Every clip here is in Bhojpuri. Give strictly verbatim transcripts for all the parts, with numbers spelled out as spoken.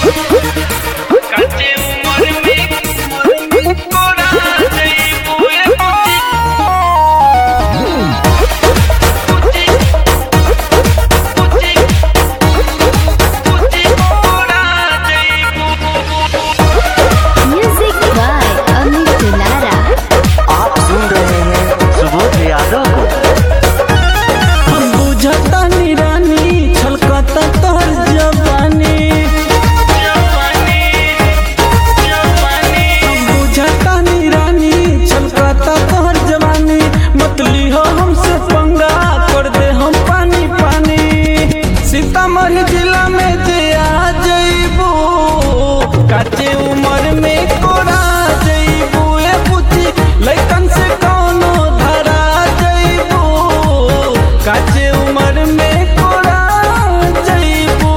जिला में जे आ जइबू काचे उम्र में कोरा जइबू ए पुती लइकन से कोनो धरा जइबू काचे उम्र में कोरा जइबू।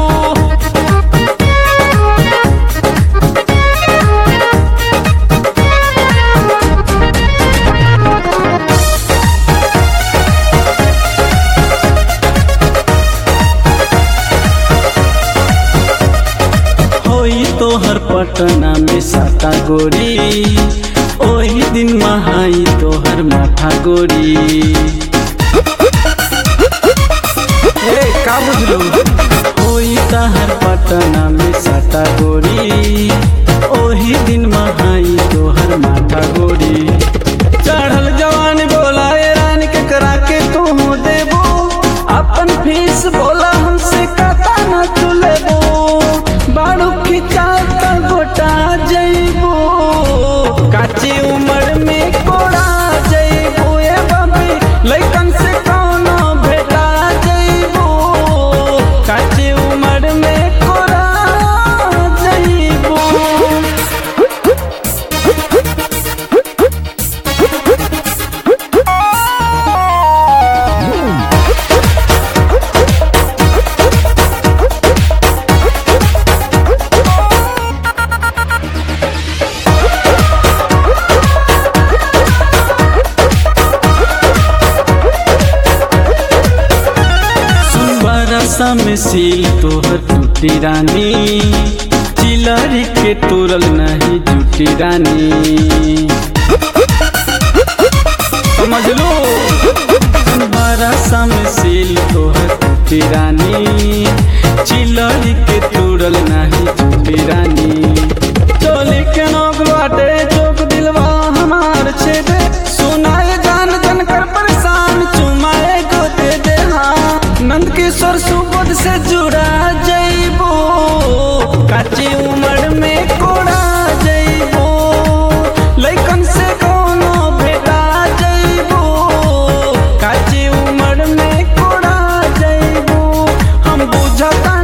तोहर पटना में साता गोरी ओही दिन महाई तोहर माथा गोरी। ए का बुझलू ओही तोहर पटना में साता गोरी ओही दिन महाई तोहर माथा गोरी। चढ़ल जवान बोला ए रानी के करा के तू देबो अपन फीस बोला हमसे कता न तू लेबो बाड़ू खिंचा गोटा जइबो काची उम्र में कोड़ा जइबो ए बाबी लइकन से कोनो भेटा जइबो काची उम्र में कोड़ा जइबो। में सील तोहर टूटी रानी चिलरी के तोरल नहीं झूठी रानी समझ लो। बरसा में सील तोहर टूटी रानी चिलरी के तोरल नहीं झूठी रानी। चोली के नोक बाटे चोक दिलवा हमार छेदे सुनाए जान जन कर परेशान चुमाए गोते दे हाँ नंद किशोर सुबोध से जुड़ा जइबो काची उम्र में कोड़ा जइबो लइकन से कोनो भेटा जइबो काची उम्र में कोड़ा जइबो हम बुझता